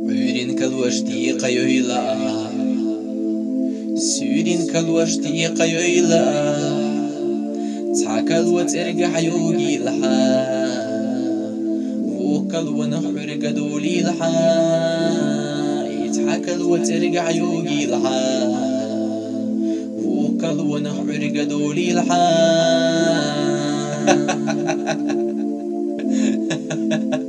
عورين كالوشتي قيويلا سورين كالوشتي قيويلا تحاكل وترجع يوجي لحا وكل ونحر قدولي لحا يتحاكل وترجع يوجي لحا وكل ونحر قدولي لحا